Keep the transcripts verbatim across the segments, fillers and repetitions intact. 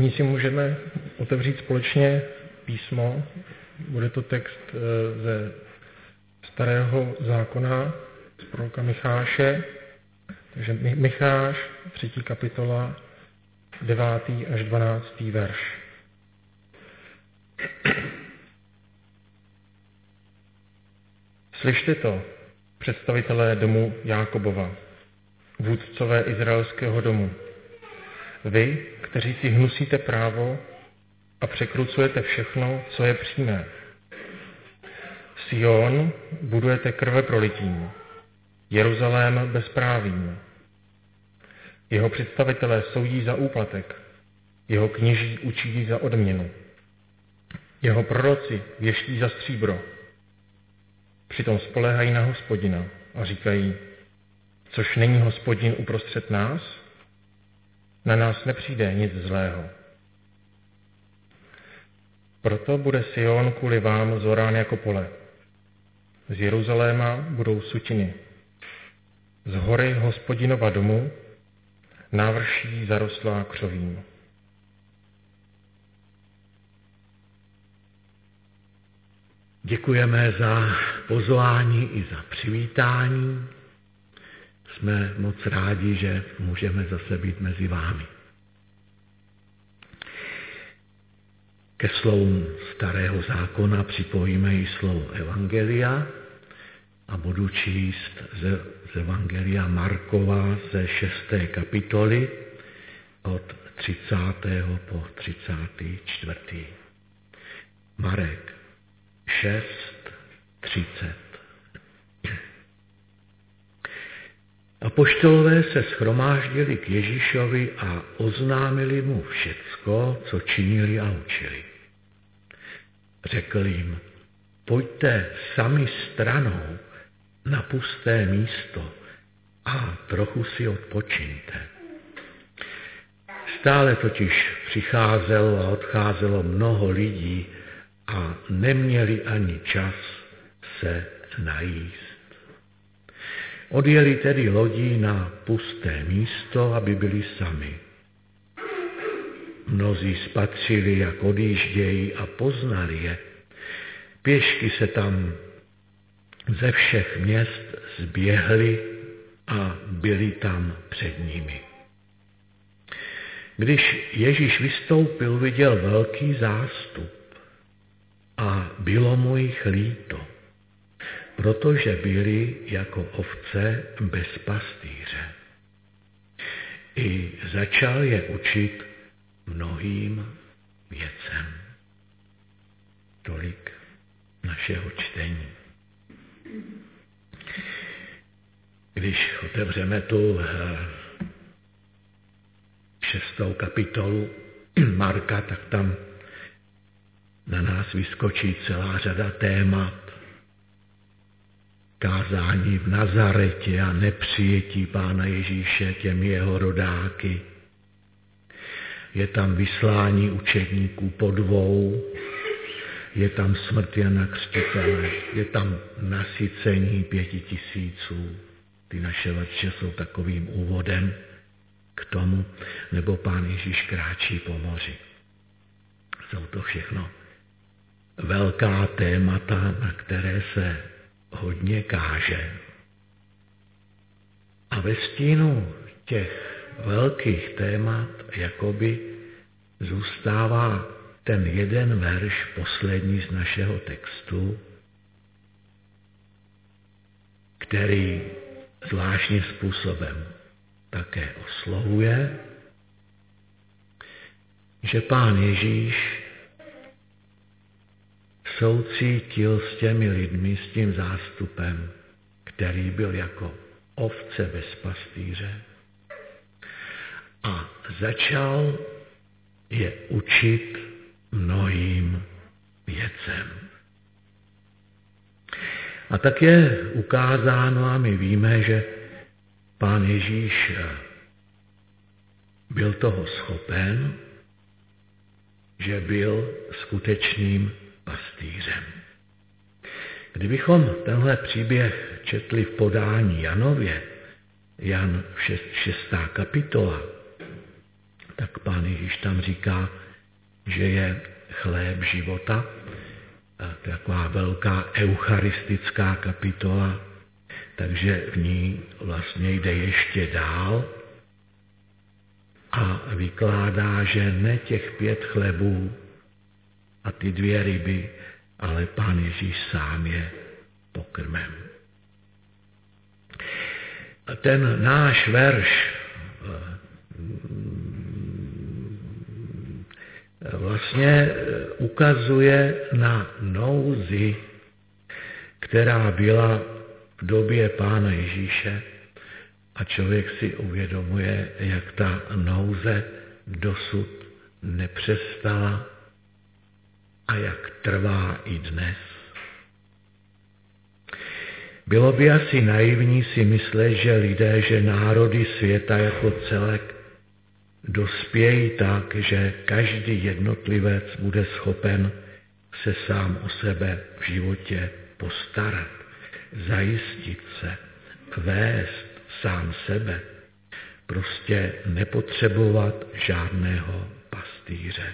nyní si můžeme otevřít společně písmo. Bude to text ze Starého zákona z proroka Micháše. Takže Micháš, třetí kapitola, devátý až dvanáctý verš. Slyšte to, představitelé domu Jákobova, vůdcové izraelského domu. Vy, kteří si hnusíte právo a překrucujete všechno, co je přímé. Sion budujete krveprolitím, Jeruzalém bezprávím. Jeho představitelé soudí za úplatek, jeho kněží učí za odměnu. Jeho proroci věští za stříbro. Přitom spoléhají na Hospodina a říkají, což není Hospodin uprostřed nás, na nás nepřijde nic zlého. Proto bude Sion kvůli vám zorán jako pole. Z Jeruzaléma budou sutiny. Z hory Hospodinova domu návrší zarostlá křovím. Děkujeme za pozvání i za přivítání. Jsme moc rádi, že můžeme zase být mezi vámi. Ke slovům Starého zákona připojíme i slovo Evangelia a budu číst z, z Evangelia Markova ze šesté kapitoly od třicátého po třicátý čtvrtý. Marek šest třicet. Apoštolové se shromáždili k Ježíšovi a oznámili mu všecko, co činili a učili. Řekl jim, pojďte sami stranou na pusté místo a trochu si odpočiňte. Stále totiž přicházelo a odcházelo mnoho lidí a neměli ani čas se najíst. Odjeli tedy lodí na pusté místo, aby byli sami. Mnozí spatřili, jak odjíždějí a poznali je. Pěšky se tam ze všech měst zběhli a byli tam před nimi. Když Ježíš vystoupil, viděl velký zástup a bylo mu jich líto, protože byli jako ovce bez pastýře. I začal je učit mnohým věcem. Tolik našeho čtení. Když otevřeme tu šestou kapitolu Marka, tak tam na nás vyskočí celá řada témat. Kázání v Nazaretě a nepřijetí Pána Ježíše těmi jeho rodáky. Je tam vyslání učedníků po dvou, je tam smrt Jana Křtitele, je tam nasycení pěti tisíců. Ty naše verše jsou takovým úvodem k tomu, nebo Pán Ježíš kráčí po moři. Jsou to všechno velká témata, na které se hodně káže. A ve stínu těch velkých témat jakoby zůstává ten jeden verš, poslední z našeho textu, který zvláštním způsobem také oslovuje, že Pán Ježíš soucítil s těmi lidmi, s tím zástupem, který byl jako ovce bez pastýře a začal je učit mnohým věcem. A tak je ukázáno a my víme, že Pán Ježíš byl toho schopen, že byl skutečným pastýřem. Kdybychom tenhle příběh četli v podání Janově, Jan šestá kapitola, tak Pán Ježíš tam říká, že je chléb života. A to je taková velká eucharistická kapitola, takže v ní vlastně jde ještě dál a vykládá, že ne těch pět chlebů a ty dvě ryby, ale Pán Ježíš sám je pokrmem. A ten náš verš vlastně ukazuje na nouzi, která byla v době Pána Ježíše, a člověk si uvědomuje, jak ta nouze dosud nepřestala a jak trvá i dnes. Bylo by asi naivní si myslet, že lidé, že národy světa jako celek dospějí tak, že každý jednotlivec bude schopen se sám o sebe v životě postarat, zajistit se, vést sám sebe, prostě nepotřebovat žádného pastýře.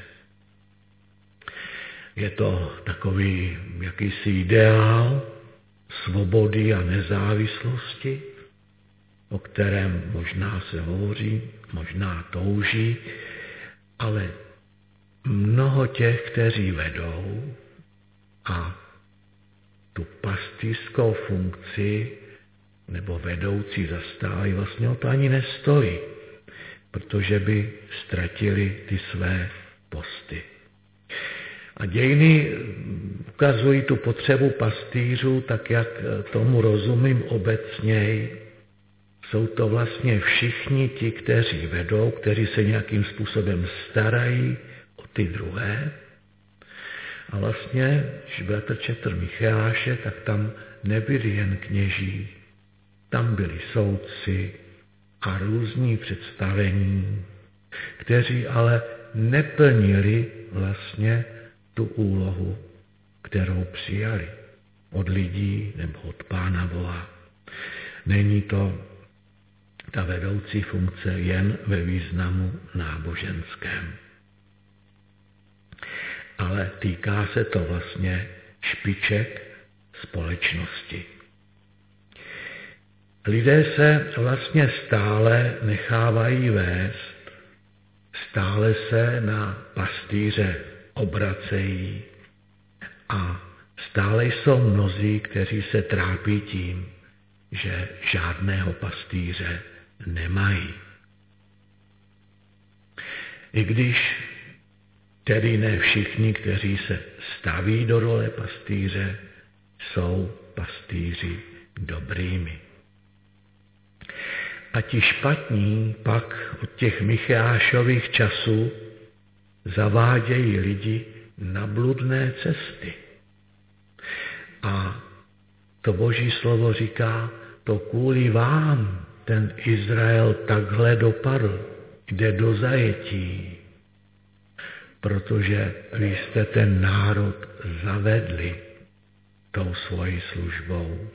Je to takový jakýsi ideál svobody a nezávislosti, o kterém možná se hovoří, možná touží, ale mnoho těch, kteří vedou a tu pastýřskou funkci nebo vedoucí zastávají, vlastně o to ani nestojí, protože by ztratili ty své posty. A dějiny ukazují tu potřebu pastýřů, tak jak tomu rozumím obecněji. Jsou to vlastně všichni ti, kteří vedou, kteří se nějakým způsobem starají o ty druhé. A vlastně, když bratr četl Micháše, tak tam nebyli jen kněží, tam byli soudci a různí představení, kteří ale neplnili vlastně tu úlohu, kterou přijali od lidí nebo od Pána Boha. Není to ta vedoucí funkce jen ve významu náboženském. Ale týká se to vlastně špiček společnosti. Lidé se vlastně stále nechávají vést, stále se na pastýře obracejí a stále jsou mnozí, kteří se trápí tím, že žádného pastýře nemají. I když tedy ne všichni, kteří se staví do role pastýře, jsou pastýři dobrými. A ti špatní pak od těch Michášových časů zavádějí lidi na bludné cesty. A to Boží slovo říká, to kvůli vám ten Izrael takhle dopadl, jde do zajetí, protože vy jste ten národ zavedli tou svojí službou.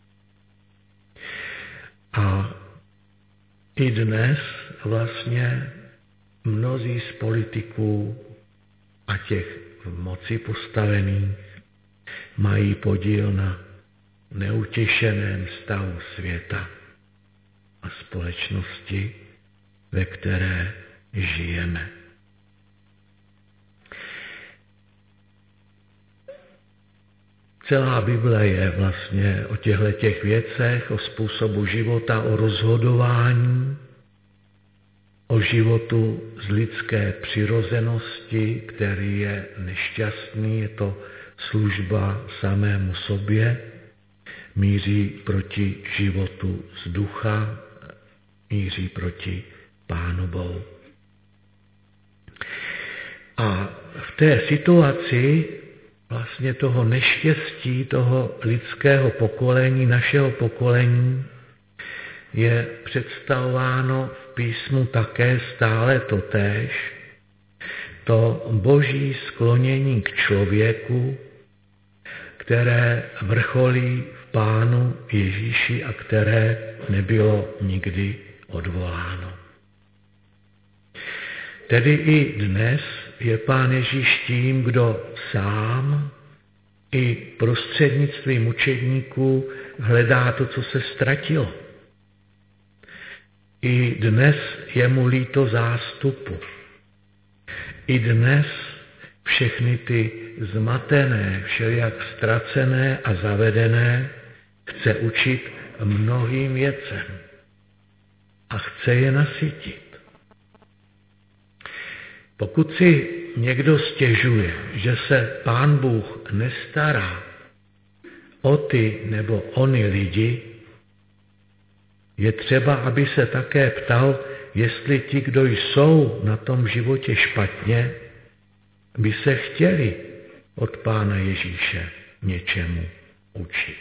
A i dnes vlastně mnozí z politiků a těch v moci postavených mají podíl na neutěšeném stavu světa a společnosti, ve které žijeme. Celá Bible je vlastně o těchto těch věcech, o způsobu života, o rozhodování, o životu z lidské přirozenosti, který je nešťastný, je to služba samému sobě, míří proti životu z ducha, míří proti Pánu Bohu. A v té situaci vlastně toho neštěstí, toho lidského pokolení, našeho pokolení, je představováno v písmu také stále totéž, to boží sklonění k člověku, které vrcholí v Pánu Ježíši a které nebylo nikdy odvoláno. Tedy i dnes je Pán Ježíš tím, kdo sám i prostřednictvím učedníků hledá to, co se ztratilo. I dnes je mu líto zástupu. I dnes všechny ty zmatené, všelijak ztracené a zavedené chce učit mnohým věcem a chce je nasytit. Pokud si někdo stěžuje, že se Pán Bůh nestará o ty nebo ony lidi, je třeba, aby se také ptal, jestli ti, kdo jsou na tom životě špatně, by se chtěli od Pána Ježíše něčemu učit.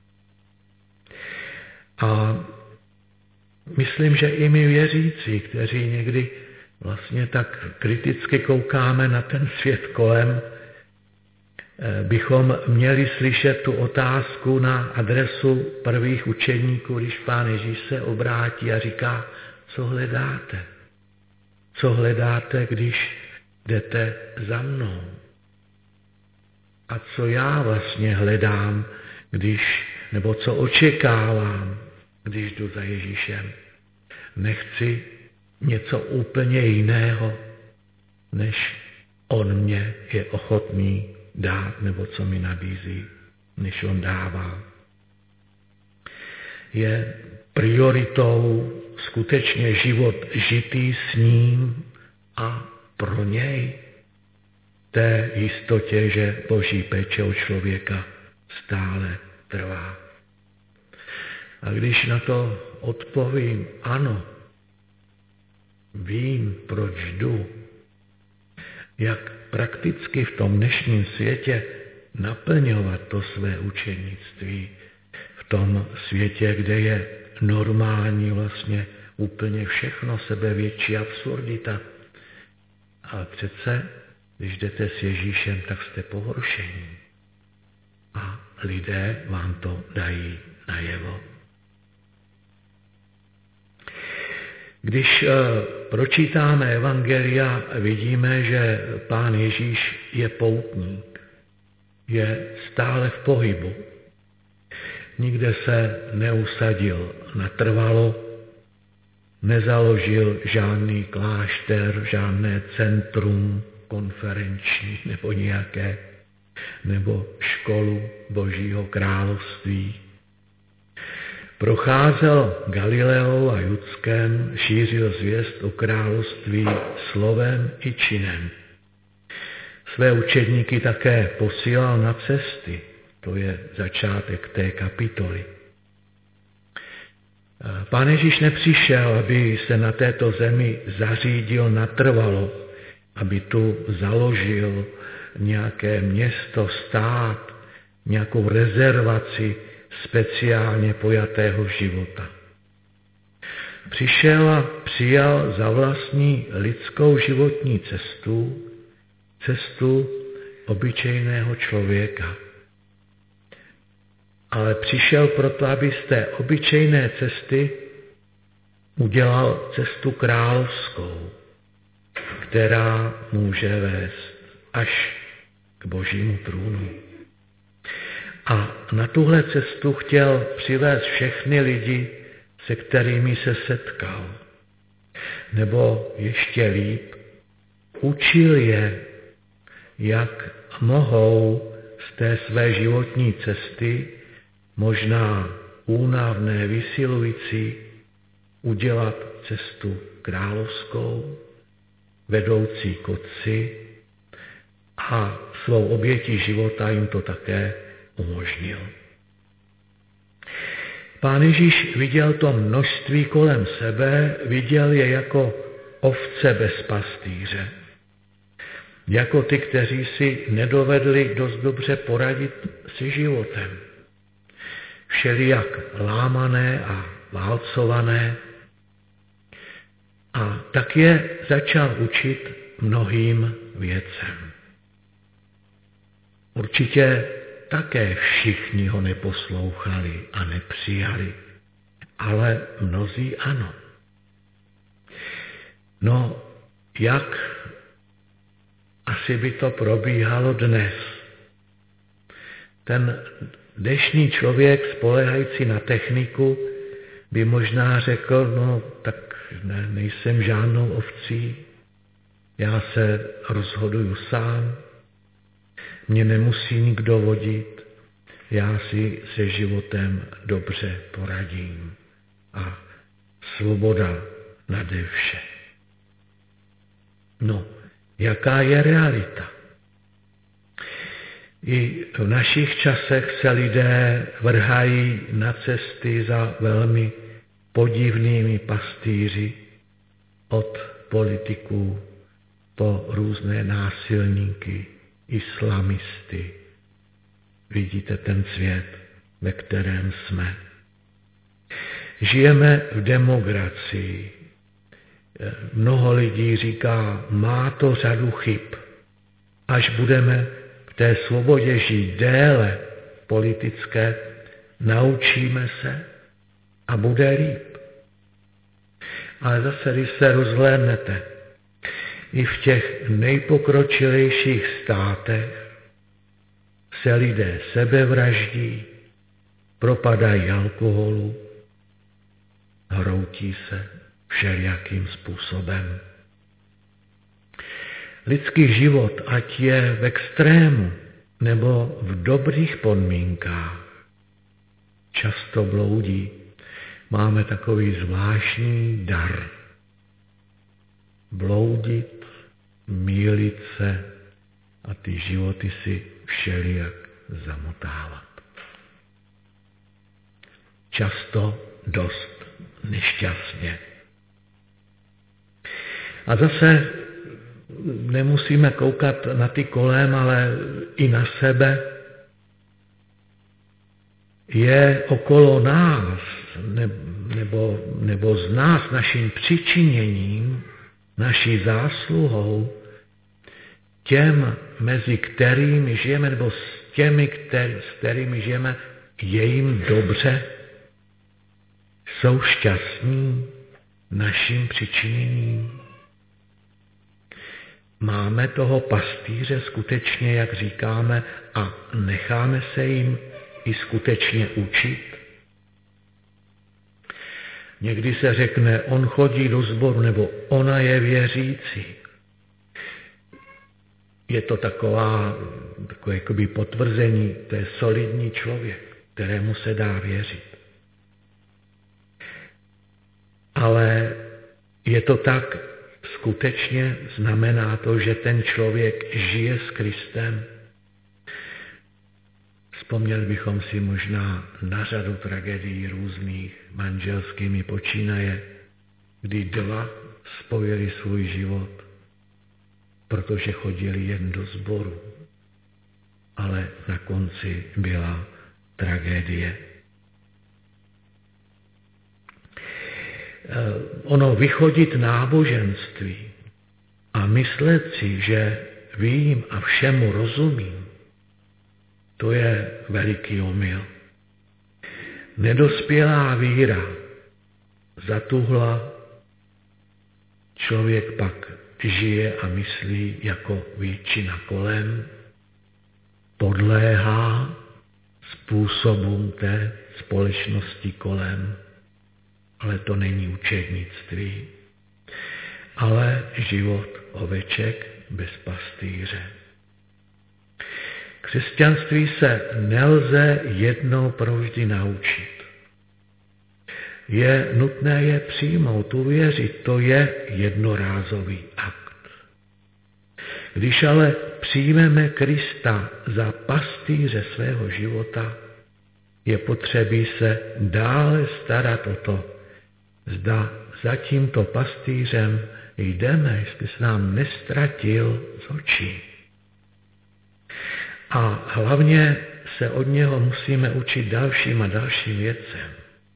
A myslím, že i my věřící, kteří někdy vlastně tak kriticky koukáme na ten svět kolem, bychom měli slyšet tu otázku na adresu prvých učedníků, když Pán Ježíš se obrátí a říká, co hledáte? Co hledáte, když jdete za mnou? A co já vlastně hledám, když, nebo co očekávám, když jdu za Ježíšem? Nechci něco úplně jiného, než on mě je ochotný dát, nebo co mi nabízí, než on dává. Je prioritou skutečně život žitý s ním a pro něj, té jistotě, že Boží péče o člověka stále trvá. A když na to odpovím ano, vím, proč jdu, jak prakticky v tom dnešním světě naplňovat to své učenictví, v tom světě, kde je normální vlastně úplně všechno, sebevětší absurdita. Ale přece, když jdete s Ježíšem, tak jste pohoršení. A lidé vám to dají najevo. Když pročítáme evangelia, vidíme, že Pán Ježíš je poutník, je stále v pohybu. Nikde se neusadil natrvalo, nezaložil žádný klášter, žádné centrum konferenční nebo nějaké, nebo školu Božího království. Procházel Galileou a Judskem, šířil zvěst o království slovem i činem. Své učedníky také posílal na cesty, to je začátek té kapitoly. Pán Ježíš nepřišel, aby se na této zemi zařídil natrvalo, aby tu založil nějaké město, stát, nějakou rezervaci speciálně pojatého života. Přišel a přijal za vlastní lidskou životní cestu, cestu obyčejného člověka. Ale přišel proto, aby z té obyčejné cesty udělal cestu královskou, která může vést až k Božímu trůnu. A na tuhle cestu chtěl přivést všechny lidi, se kterými se setkal. Nebo ještě líp, učil je, jak mohou z té své životní cesty, možná únavné, vysilující, udělat cestu královskou, vedoucí k Otci, a svou obětí života jim to také umožnil. Pán Ježíš viděl to množství kolem sebe, viděl je jako ovce bez pastýře. Jako ty, kteří si nedovedli dost dobře poradit si životem. Všelijak lámané a válcované. A tak je začal učit mnohým věcem. Určitě také všichni ho neposlouchali a nepřijali, ale mnozí ano. No, jak asi by to probíhalo dnes. Ten dnešní člověk, spoléhající na techniku, by možná řekl, no tak ne, nejsem žádnou ovcí, já se rozhoduju sám, mě nemusí nikdo vodit, já si se životem dobře poradím a svoboda nade vše. No, jaká je realita? I v našich časech se lidé vrhají na cesty za velmi podivnými pastýři, od politiků po různé násilníky, islamisty. Vidíte ten svět, ve kterém jsme. Žijeme v demokracii. Mnoho lidí říká, má to řadu chyb. Až budeme v té svobodě žít déle politické, naučíme se a bude líp. Ale zase, když se rozhlédnete, i v těch nejpokročilejších státech se lidé sebevraždí, propadají alkoholu, hroutí se všelijakým způsobem. Lidský život, ať je v extrému nebo v dobrých podmínkách, často bloudí. Máme takový zvláštní dar. Bloudit, mýlit se a ty životy si všelijak zamotávat. Často dost nešťastně. A zase nemusíme koukat na ty kolem, ale i na sebe. Je okolo nás, nebo, nebo z nás naším přičiněním, naší zásluhou, těm, mezi kterými žijeme, nebo s těmi, který, s kterými žijeme, je jim dobře, jsou šťastní naším přičiněním. Máme toho pastýře skutečně, jak říkáme, a necháme se jim i skutečně učit. Někdy se řekne, on chodí do sboru, nebo ona je věřící. Je to taková, takové jakoby potvrzení, to je solidní člověk, kterému se dá věřit. Ale je to tak, skutečně znamená to, že ten člověk žije s Kristem. Vzpomněli bychom si možná na řadu tragédií různých, manželskými počínaje, kdy dva spojili svůj život, protože chodili jen do sboru. Ale na konci byla tragédie. Ono vychodit náboženství a myslet si, že vím a všemu rozumím, to je veliký omyl. Nedospělá víra zatuhla, člověk pak žije a myslí jako většina kolem, podléhá způsobům té společnosti kolem, ale to není učednictví, ale život oveček bez pastýře. Křesťanství se nelze jednou provždy naučit. Je nutné je přijmout, uvěřit, to je jednorázový akt. Když ale přijmeme Krista za pastýře svého života, je potřebí se dále starat o to, zda za tímto pastýřem jdeme, jestli se nám nestratil z očí. A hlavně se od něho musíme učit dalším a dalším věcem.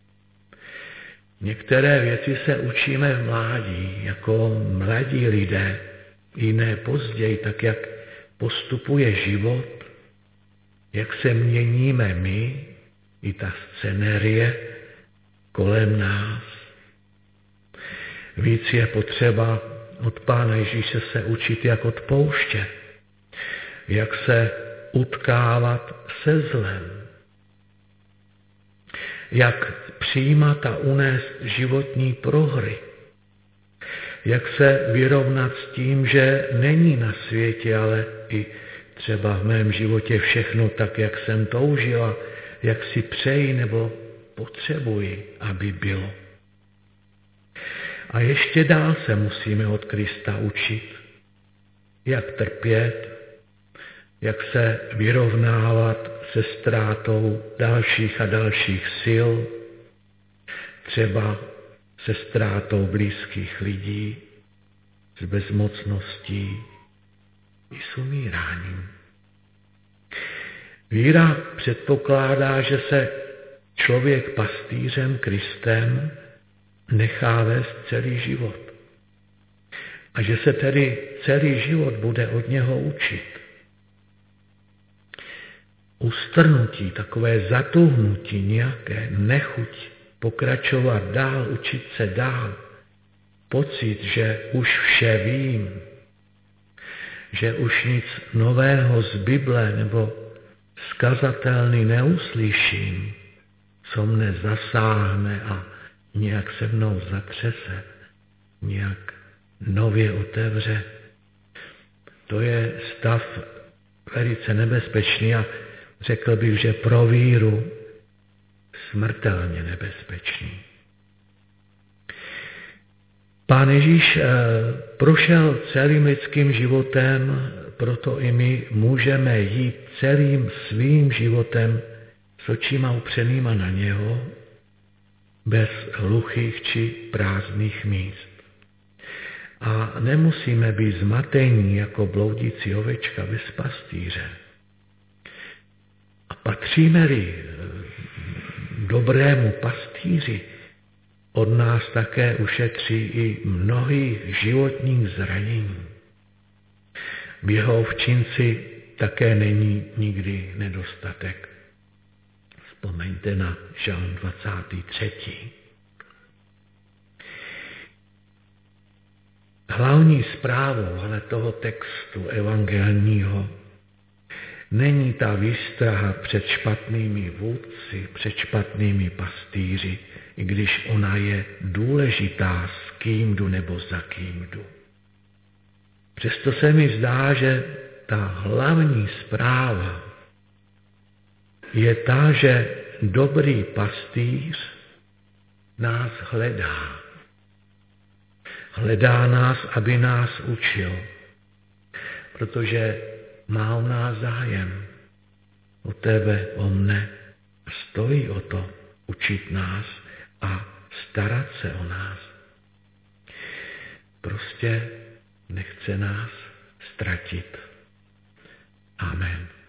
Některé věci se učíme v mládí, jako mladí lidé, jiné později, tak jak postupuje život, jak se měníme my, i ta scenérie kolem nás. Víc je potřeba od Pána Ježíše se učit, jak odpouštět, jak se utkávat se zlem, jak přijímat a unést životní prohry, jak se vyrovnat s tím, že není na světě, ale i třeba v mém životě všechno tak, jak jsem toužila, jak si přeji nebo potřebuji, aby bylo. A ještě dál se musíme od Krista učit, jak trpět, jak se vyrovnávat se ztrátou dalších a dalších sil, třeba se ztrátou blízkých lidí, s bezmocností i s umíráním. Víra předpokládá, že se člověk pastýřem Kristem nechá vést celý život. A že se tedy celý život bude od něho učit. Ustrnutí, takové zatuhnutí, nějaké nechuť pokračovat dál, učit se dál, pocit, že už vše vím, že už nic nového z Bible nebo skazatelný neuslyším, co mne zasáhne a nějak se mnou zatřese, nějak nově otevře. To je stav velice nebezpečný a řekl bych, že pro víru smrtelně nebezpečný. Pán Ježíš prošel celým lidským životem, proto i my můžeme jít celým svým životem s očima upřenýma na něho, bez hluchých či prázdných míst. A nemusíme být zmatení jako bloudící ovečka bez pastýře. A patříme-li dobrému pastýři, od nás také ušetří i mnohých životních zranění. V jeho ovčinci také není nikdy nedostatek. Vzpomeňte na Žalm dvacátý třetí. Hlavní zprávou ale toho textu evangelního není ta výstraha před špatnými vůdci, před špatnými pastýři, i když ona je důležitá, s kým jdu nebo za kým jdu. Přesto se mi zdá, že ta hlavní zpráva je ta, že dobrý pastýř nás hledá. Hledá nás, aby nás učil, protože má o nás zájem, o tebe, o mne. Stojí o to učit nás a starat se o nás. Prostě nechce nás ztratit. Amen.